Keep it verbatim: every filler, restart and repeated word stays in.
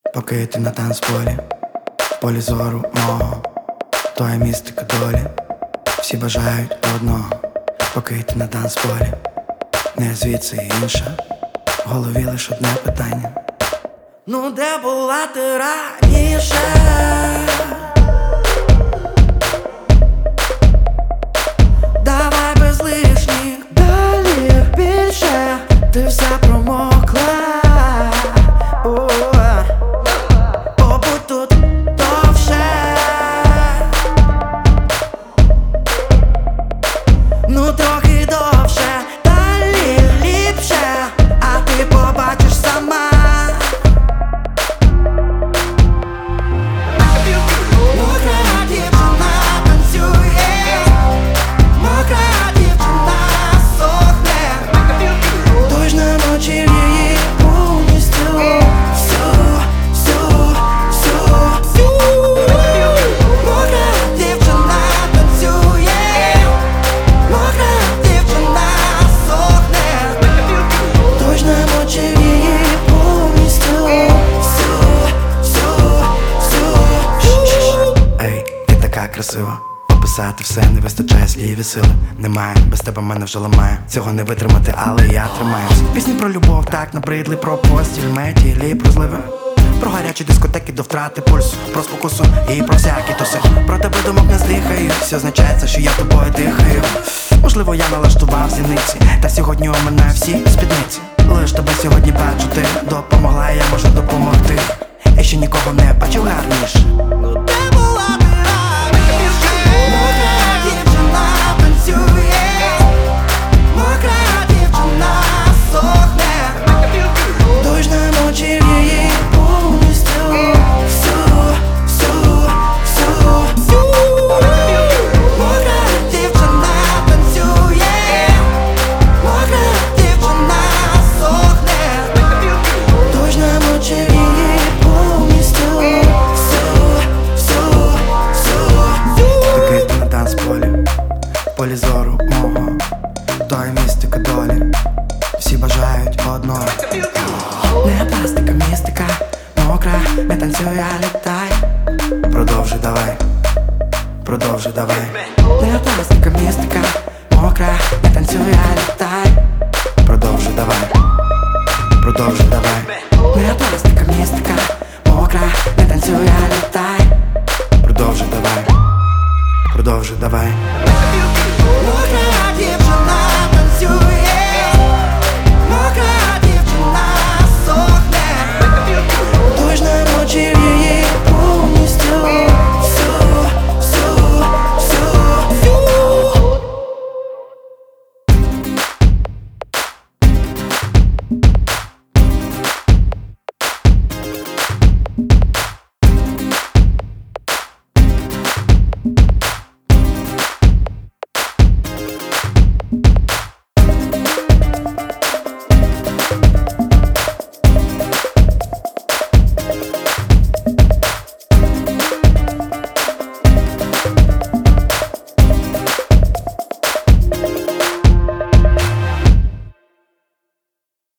Поки ти на танцполі, в полі зору мого, то є містика долі. Всі бажають одного, поки ти на танцполі, не звідси і інша, в голові лиш одне питання: ну де була ти раніше? Давай без лишніх долів більше, ти вся промокла. Побудь тут довше, ну трохи довше, далі ліпше, а ти побачиш сама. Мокра дівчина танцює, мокра дівчина сохне, дощ намочив її повністю. Всю, всю, всю, всю. Мокра дівчина танцює, мокра дівчина сохне, дощ намочив її повністю. Всю, всю, всю. Ей, ти така красива, описати все не вистачає слів і сили. Немає, без тебе мене вже ламає, цього не витримати, але я тримаюсь. Пісні про любов так набридли, про постіль, метілі, про зливи, про гарячі дискотеки до втрати пульсу, про спокусу і про всякі туси. Про тебе думок не здихаю, все означається, що я тобою дихаю. Можливо, я налаштував зіниці, та сьогодні у мене всі спідниці. Лиш тебе сьогодні бачу, ти допомогла, я можу допомогти. Я ще нікого не бачив гарніше. Ну де була ти раніше? Мокра дівчина танцює, мокра дівчина сохне, дощ намочив її повністю. Всю, всю, всю, всю. Мокра дівчина танцює, мокра дівчина сохне, дощ намочив її повністю. Всю, всю, всю, всю. Поки ти на танцполі, в полі зору мого, то є містика долі. Всі бажають одного. Не пластика, містика, мокра, не танцюй, а літай. Продовжуй давай, продовжуй давай. Не пластика, містика, мокра, не танцюй, а літай. Продовжуй давай, продовжуй давай. Не пластика, містика, мокра, не танцюй, а літай. Продовжуй давай, продовжуй давай.